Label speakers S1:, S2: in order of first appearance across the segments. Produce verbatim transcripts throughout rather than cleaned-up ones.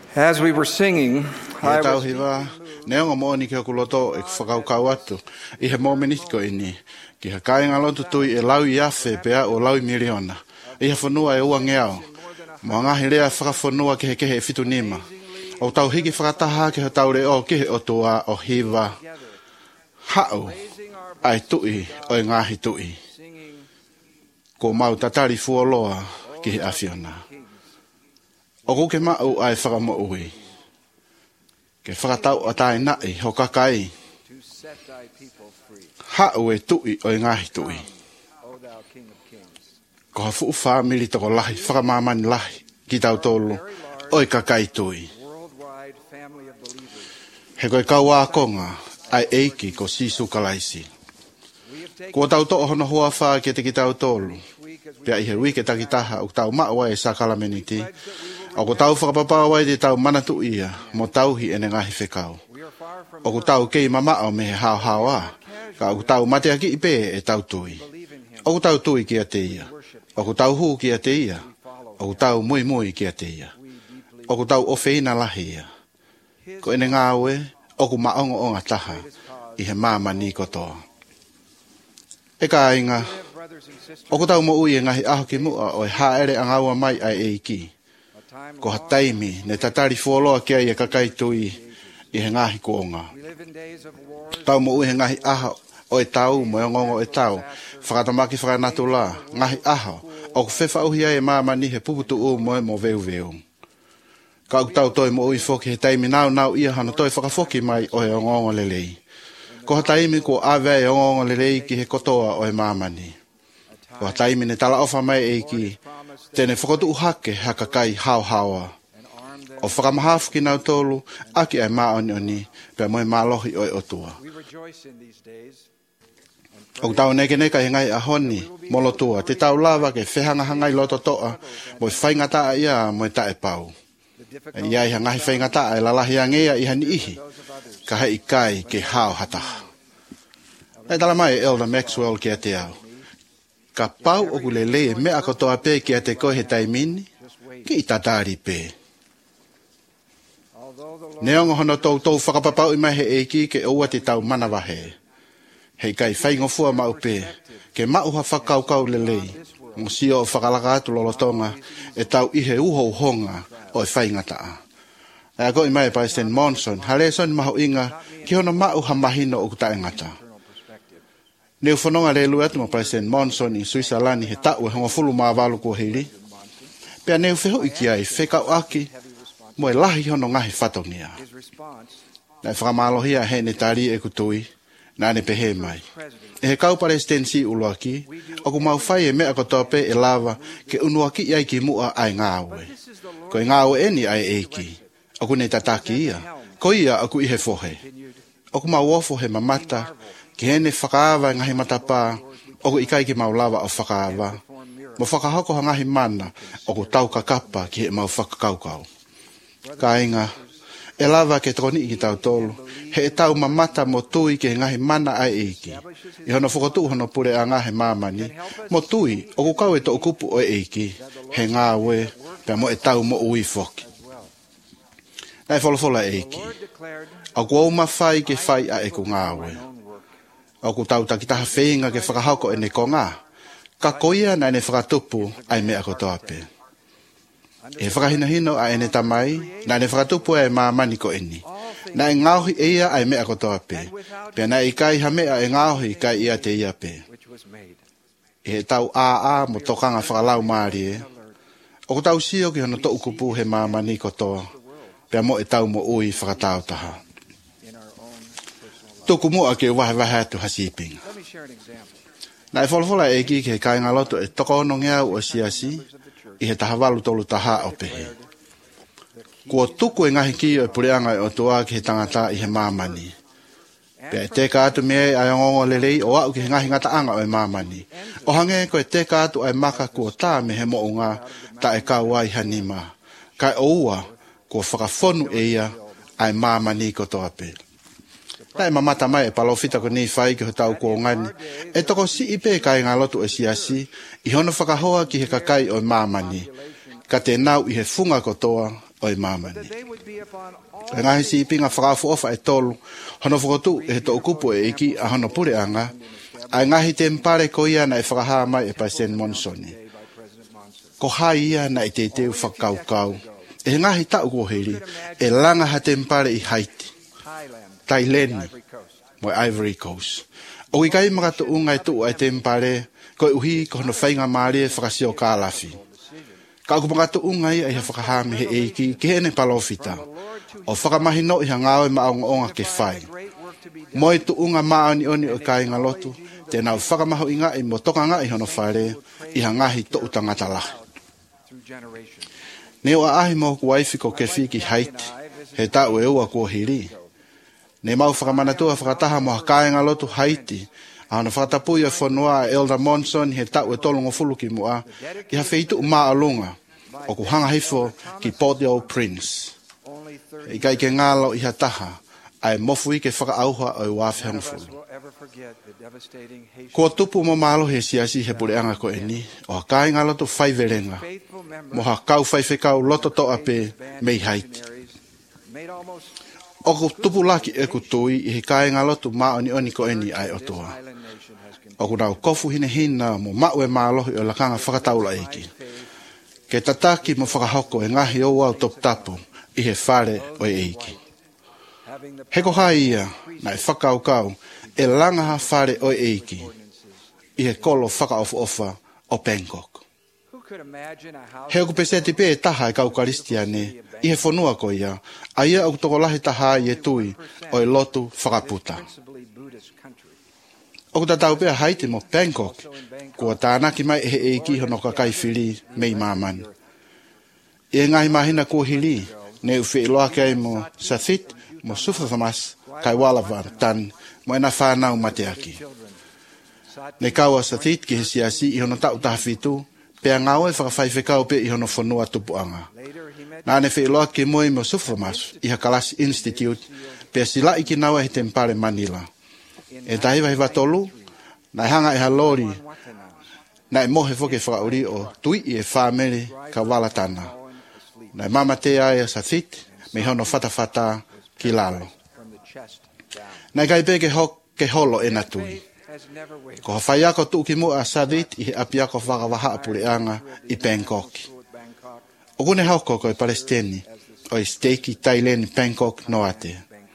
S1: As we were singing, I
S2: Ia tau
S1: was
S2: hiwa, neonga mo ni ke kuloto e whakaukau atu. I he mominiti ko ini, ki ha kāinga lotu tui e lau i afe pea o lau i miliona. I ha whanua e ua ngeao. Mo ngahi rea whakawhanua ke he kehe e fitu nima. O tau hiki whakataha ke he tau reo ke he otua o hiwa. Hao, ai tui o e ngahi tui. Ko mau tatari fuoloa ki he awhiona. O kuke mau ai whakamo ui. Ke whakatau o tai nai ho kakai. Hao e tui o e ngahi tui. Ko ha fuu whamili toko lahi, whakamamani lahi, ki tau tolu, o e kakai tui. He koe kau a konga, ai eiki ko sisu kalaisi. Ko tau to hono hoa wha ke te ki tau tolu. Pea i he wike takitaha o tau maua e sakalameniti. O ko tau whakapapawai te tau manatu ia, mo tauhi ene ngahi whekau. O ko tau kei mamao me he hao hao a, ka o ko tau mate aki ipe e tau tui. O ko tau tui kia te ia. O ko tau huu kia te ia. O ko tau mui mui kia te ia. O ko tau ofeina lahi ia. Ko ene ngāwe, o ko maongo o ngā taha, i he māma ni kotoa. E ka inga, o ko tau mo ui e ngahi aho ki mua o e haere ang aua mai ai eiki. Ko ha taimi, ne tatari fuoloa kia i e kakai tui i he ngahi kuonga. Tau mo ui he ngahi aho o e tau mo e ngongo e tau, whakatamaki whakanatu la, ngahi aho, o ko whewha uhia e māma ni he puputu u mo e mo veu veu. Ka au tau toi mo ui whoki he taimi nau nau ia hana toi whakafoki mai o he ngongo lelei. Ko ha taimi ko awe e ngongo lelei ki he kotoa o he māma ni. Ko ha taimi ne tala ofa mai e ki, tene whakotu uhake haka kai hao haoa. O whakamahafu ki nau tolu, aki ai maoni oni, pia moe malohi o e otua. O tau neke neka he ngai ahoni, molo tua, te tau lava ke whehanga hangai loto toa, moe whaingataa ia moe tae pau. E iai ha ngahi whaingataa e lalahi angea i hani ihi, ka hei kai ke hao hataha. E tala mai Elder Maxwell ki a te au. Ka pau o kulele e mea kotoa pe ki a te koe he taimini, ki i tatari pe. Neongo hono tau tau whakapapau i mai he eiki ke oua te tau manawahe. Hei kai whaingofua mau pe, ke mauha whakaukau lelei, mo sio o whakalaka atu lolotonga, e tau ihe uho honga o e whaingataa. E a koi mai pai Saint Monson, hale son maho inga, ki hono mauha mahino o kuta engata. Neu whanonga le lu atu ma pai Saint Monson i Suisalani he tau e honga fulu maa walu kua hiri. Pea neu wheho iki ai, whekau aki, mo e lahi hono ngahi whatongia. Nai whakamallohia he ne tari e kutui, nā ne pehe mai. E he kau parestensi uluaki, o ku mau whai e mea kotoa pe e lava ke unuaki iai ki mua ai ngāwe. Ko e ngāwe eni ai eiki, o ku ne tataki ia, ko ia o ku ihe fohe. O ku mau wofo he mamata, ki hene whakaava ngahi matapā, o ku ikai ki mau lava o whakaava. Mo whakahoko ha ngahi mana, o ku tau kakapa ki he mau whakakaukau. Ka inga, e lava ke troni i ki tau tolu, he e tau mamata mo tui ke ngahi mana ai eiki. I hono whakotu hono pure a ngahi mamani, mo tui, o ku kau e to ukupu o eiki, he ngāwe, pia mo e tau mo ui foki. Nai wholofola eiki, o ku au mawhai ke whai a e ku ngāwe. O ku tau takitaha whenga ke whakahauko e ne ko ngā, ka koia na ne whakatupu ai mea kotoa pe. E whakahina hino a ene tamai, na ne whakatupu e māmani ko eni. Na e ngauhi eia ai mea kotoa pe. Pea na i kai ha mea e ngauhi kai ia te ia pe. E he tau a a mo tokanga whakalau maari e. O ko tau sio ki hono to ukupu he māmani kotoa. Pea mo e tau mo ui whakatau taha. Tuku mua ke wahe wahe atu hasipinga. Na e wholofola e ki ke he kai ngaloto e toko ono ngeau o siasi, i he tahawalu tolu taha o pehe. Kua tuku e ngahi ki o e pureanga o tua ki he tangata i he māmani. Pea e teka atu mea ai ngongo lelei o au ki he ngahi ngataanga o e māmani. O hange ko e teka atu ai maka kua tā me he mounga ta e kauai hanima. Kai oua kua whakafonu e ia ai māmani ko toa pe. Nai mamata mai e palofita ko ni whai ki ho tau kua ngani. E toko si ipe kai ngā lotu e siasi, i hono whakahoa ki he kakai o māmani. Ka te nau i he funga kotoa, o i mamani. E ngahi si pinga whakafu ofa e tolu, hono whakotu e he tō kupu e iki a hono pure anga, ai ngahi te mpare ko ia na e whakaha mai e President Monsoni. Ko hai ia na i te teu whakaukau, e he ngahi tau koheri, e langa ha te mpare i Haiti, Taileni, mo Ivory Coast. O i kai mga tuunga e tuu ai te mpare, ko i uhi ko hono whainga maari e whakasio ka alafi. Ka aku mga tuunga i ai ha whakahami he eiki, ke hene palofita. O whakamahi no i hangawe maonga onga ke whai. Mo i tuunga maani oni o kai ngā lotu, te nau whakamaho inga i mo toka ngā i hono whare, i hangahi to utangata lahi. Ne o ahi mo ku waifi ko ke whiki Haiti, he tau e ua kua hiri. Ne mau whakamanatua whakataha mo hakai ngā lotu Haiti, a hana whakatapui e whanua Elder Monson, he tau e tolongo fulu ki mua, ki ha wheitu maa alunga, o ku hanga hifo ki Port-au-Prince. I kai ke ngālo i ha taha, ai mofu i ke whakaauha o i wāwhenga fulu. Ko tupu mo malo he siasi he pureanga ko eni, o ha kai ngā lotu whaiverenga, mo ha kau whaifekau loto to ape mei Haiti. O ko tupu laki e kutui i he kai ngā lotu maoni oni ko eni ai otoa. O ku nau kofu hine hina mo maue mālohi o lakanga whakataula eiki. Ke tataki mo whakahoko e ngahi o wau top tapu i he whare o e eiki. Heko hai ia na e whakaukau e langa ha whare o e eiki i he kolo whakaofu ofa o Bangkok. He oku peseti pe e taha e kaukaristiane i he whanua ko ia, a ia au toko lahi taha i e tui o e lotu whakaputa. Oku tatau pea Haiti mo Bangkok, kua tānaki mai e he eiki hono ka kai whiri mei māmani. I e ngahi mahina kua hili, ne u whi iloa kei mo Sathit, mo Sufafamas, kai Walavan, tan, mo ena whanau mateaki. Ne kaua Sathit ki he siasi i hono tau taha whitu, pea ngau e whakawhaiwhekau pe i hono whanua tupuanga. Nā ne whi iloa ke moi mo Sufafamas, i ha Kalasi Institute, pea sila iki naua he tempare Manila. E tahiwa hiwa tolu, na e hanga e ha lori, na e mohe foke whakauri o tui i e whamere ka walatana. Na e mama te aia sa thit, me hono whatawhata ki lalo. Na e kai pe ke, ho, ke holo e na tui. Ko ha whai ako tu ki mua sa thit i he api ako whakawaha apureanga i Bangkok. O kune hauko ko e Palestini, o i steiki Taileni Bangkok no ate.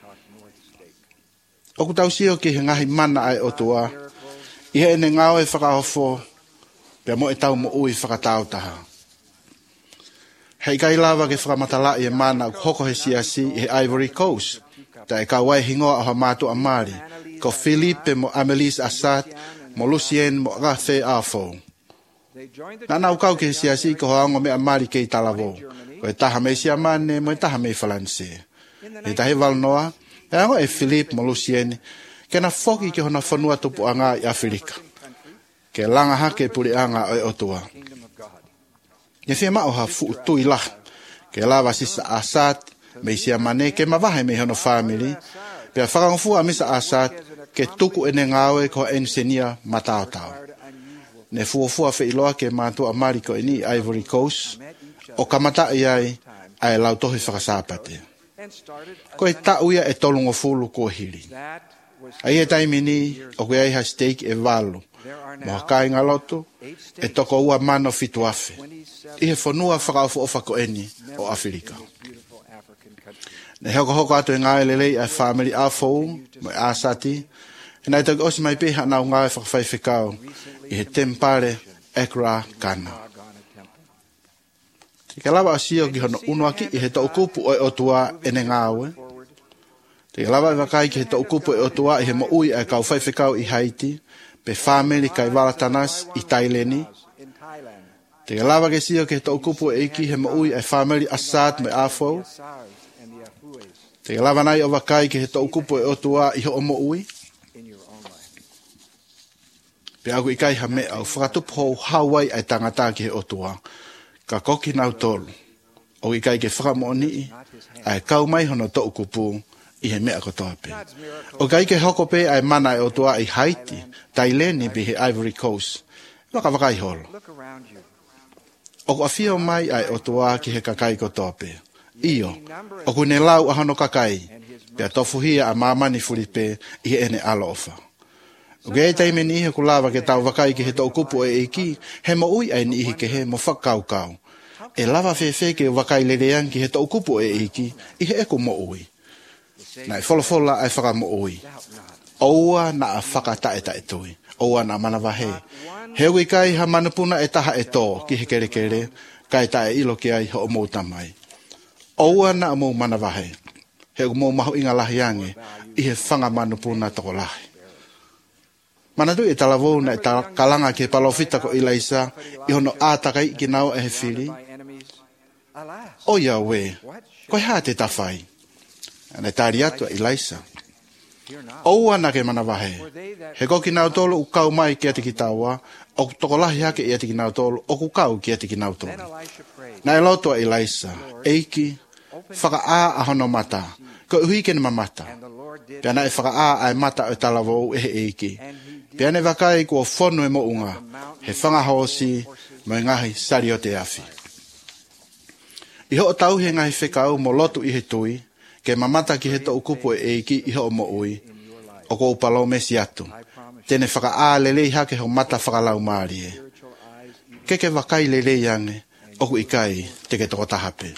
S2: O ku tausio ki he ngahi mana ai o tua, i he ene ngau e whakahofo, pia mo e tau mo ui whakatau taha. Hei kai lava ke whakamatala i e mana u hoko he siasi i he Ivory Coast, ta e ka wai hingoa o ha mātu a Māori, ko Philippe mo Amelis Assad, mo Lucien mo Gafe Afo. Nana u kau ke he siasi ko hoango me a Māori kei talavo, ko e taha mei sia mane mo e taha mei Falanse. E tahe valnoa, e ango e Philippe mo Lucien, ke na foki ke hona whanua tupu anga i Afrika. Ke langa hake puri anga o e otua. Nye whia mao ha fu tui lah, ke lava sisa Assad, me isia mane ke mawahe me hono family, pia whakangofua misa Assad, ke tuku ene ngawe ko ensenia mataotao. Ne fuofua fe iloa ke mātua Mariko ini Ivory Coast, o kamata iai ai lau tohi whakasāpate. Ko e tauia e tolungo fulu ko hiri. Ai e taimini o koe ai ha steak e walu. Mo kai ngā lotu e toko ua mano fitu afe. I he whanua whakaufu ofa ko eni o Afrika. Ne hoko hoko atu e ngā elelei ai family a fau, mo e asati. E nai tau osi mai peha nau ngā e whakawhaiwhekau i he tempare Accra, Ghana. Te lawa asio ki hono unuaki i he tau kupu o e otua ene ngāwe. Te lawa i wakai ki he tau kupu e otua i he mo ui ai kau whaiwhekau i Haiti, pe family kai Walatanas i Taileni. Te lawa ke sio ki he tau kupu e iki he mo ui ai family Assad me Afo. Te lawa nai o wakai ki he tau kupu e otua i ho o mo ui. Pe aku i kai ha me au whakatupu hou Hawaii ai tangata ki he otua. Ka koki nau tolu. O i kai ke whakamooni ai kau mai hono tau kupu i he mea kotoape. O kai ke hoko pe ai mana e otua i Haiti, Taileni bi he Ivory Coast. Waka waka i holo. O ko awhio mai ai otua ki he kakai kotoape. Io, o kune lau ahono kakai, pia tofuhia a mamani fulipe i ene alofa. O gei taime ni ihe kulawa ke tau wakai ki he tau kupu e eiki, he mo ui ai ni ihe ke he mo whakau kau. E lava whewhe ke wakai lereang ki he tau kupu e eiki, i he eko mo ui. Na e wholofola ai whaka mo ui. Oua na a whakatae tae tui. Oua na manawahe. Hewi kai ha manupuna e taha e tō ki he kere kere, kai tae ilo ki ai ho o mouta mai. Oua na a mou manawahe. He u mou mahu inga lahi ange, i he whanga manupuna toko lahi. Manatu e talavou na e kalanga ke palofita ko ilaisa, i hono ātakai ki nao e he whiri. O ia we, koe hā te tawhai. Ane tāri atua ilaisa. Oua na ke manawahe. He koki nao tolu u kau mai ki ati ki taua, o toko lahi hake i ati ki nao tolu, o ku kau ki ati ki nao tolu. Na e lotua ilaisa, eiki, whaka a a hono mata, ko uhi ke ni mamata. Pia na e whaka a ai mata o talavou e he eiki. Pia ne wakai kua whonu e mo unga, he whangahosi mo ngahi sari o te awhi. I ho o tau he ngahi whekau mo lotu i he tui, ke mamata ki he to ukupu e eiki i ho o mo ui, o ko upalo mesi atu. Tene whaka a lelei hake ho mata whakalau maari e. Ke ke wakai lelei ange, oku ikai te ke toko tahape.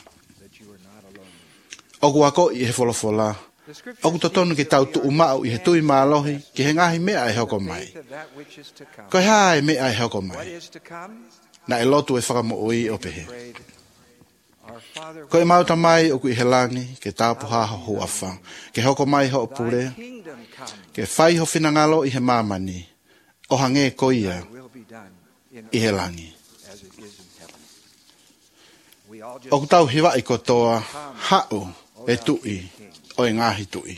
S2: Oku ako i he wholofola, oku totonu ki tau tu umau i he tui maalohi, ki he ngahi mea e hoko mai. Koe hae mea e hoko mai. Na e lotu e whakamo ui o pehe. Koe mauta mai oku i he langi, ke tāpu haho hu awha, ke hoko mai ho o pure, ke whai ho whinangalo i he mamani, o hange koia i he langi. Oku tau hiwa i kotoa, hau e tui, o e ngahi tui.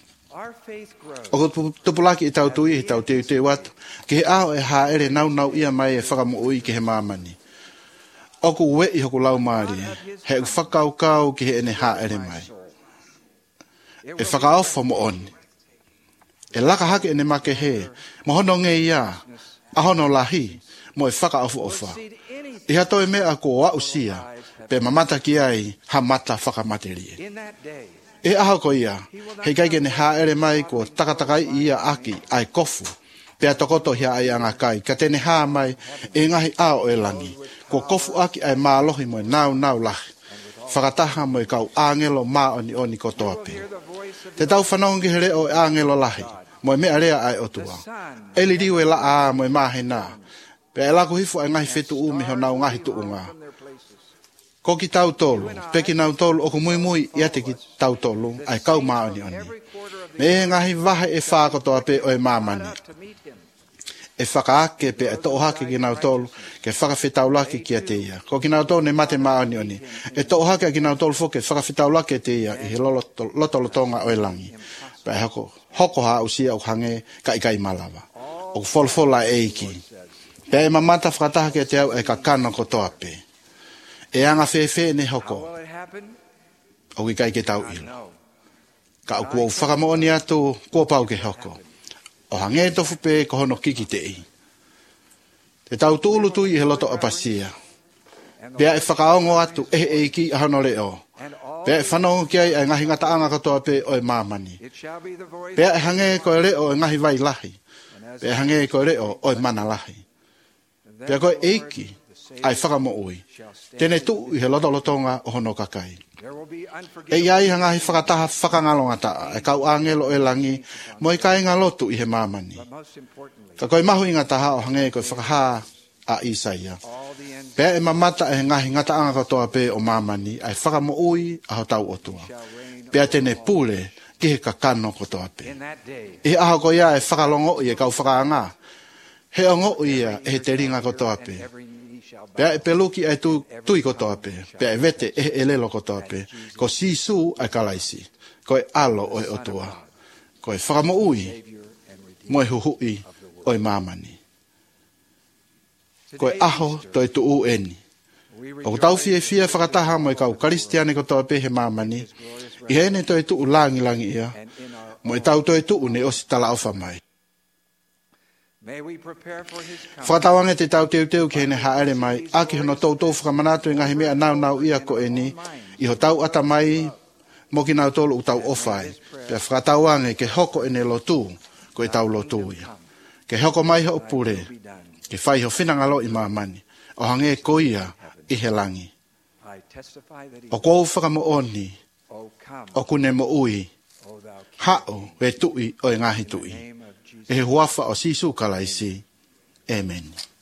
S2: O ko tupulaki i tau tui, i tau teu teu watu, ke he aho e haere nau nau ia mai e whakamu ui ki he mamani. O ku ue i hoku lau maari, he u whakau kau ki he ene haere mai. E whakaofa mo oni. E laka hake ene make he, mo hono nge ia, a hono lahi, mo e whakaofa ofa. I hato e mea ko wa usia, pe mamata ki ai, ha mata whakamaterie. E aho ko ia, he kaike ne haere mai ko takatakai ia aki ai kofu, pe atokoto hia ai angakai, ka tene haa mai e ngahi ao e langi, ko kofu aki ai maalohi mo e nau nau lahi, whakataha mo e kau angelo maa oni oni kotoa pe. Te tau whanongi he reo e angelo lahi, mo e mea rea ai otua. E li riu e la a mo e mahe nā, pe e lako hifu ai ngahi whetu umi ho nau ngahi tu unga. Ko ki tau tolu, pe ki nau tolu oku mui mui i ate ki tau tolu, ai kau maa oni oni. Me e ngahi wahe e whakotoa pe o e mamani. E whakaake pe e tohake ki nau tolu, ke whakawhetaulaki ki a te ia. Ko ki nau tolu ne mate maa oni oni. E tohake ki nau tolu foke whakawhetaulaki a te ia, i he lotolotonga o e langi. Pe e hoko, hoko haa usia o hange kai kai malawa. O wholfola e iki. Pe e mamata whakataha ki a te au e ka kano kotoa pe. E anga whewhe ne hoko. O ki kai ke tau ilo. Ka au kua whakamooni atu, kua pau ke hoko. O hange tofu pe ko hono kiki te i. Te tau tūlu tui i he loto apasia. Pea e whakaongo atu e e ki a hono leo. Pea e whanongo ki ai e ngahi ngata anga katoa pe o e mamani. Pea e hange ko e leo e ngahi vai lahi. Pea e hange ko e leo o e mana lahi. Pea ko e eiki ai whakamo ui. Tene tu i he loto lotonga o hono kakai. E iai hangahi whakataha whakangalonga taa, e kau angelo e langi, mo i kai ngalotu i he mamani. Ka koe mahu inga taha o hange koe whakaha a Isaia. Pea e mamata e ngahi ngata anga katoa pe o mamani, ai whakamo ui a ho tau otua. Pea tene pule ki he kakano kotoa pe. E aho ko ia e whakalongo i e kau whakaanga. He ongo ia e he te ringa kotoa pe. Pea e peluki ai tu, tui kotoa pe. Pea e vete e e lelo kotoa pe. Ko sisu ai kalaisi. Ko e alo o e otua. Ko e whakamo ui. Mo e huhui o e mamani. Ko e aho to e tu u eni. O ko tau fie fia whakataha mo e kau karistiane kotoa pe he mamani. I hene to e tu u langi langi ia. Mo e tau to e tu u ne osi tala ofa mai. Whakatawange te tau teu teu ke ne haere mai, aki hono tau tau whakamanatu e ngahi mea nau nau ia ko e ni, i ho tau ata mai, mo ki nau tolu u tau ofai, pia whakatawange ke hoko e ne lotu, ko e tau lotu ia. Ke hoko mai ho pure, ke whai ho whinangalo i mamani, o hange ko ia i he langi. O kou whakamo oni, o kune mo ui, hao we tui o e ngahi tui. E he huafa o sisu kalaisi. Amen.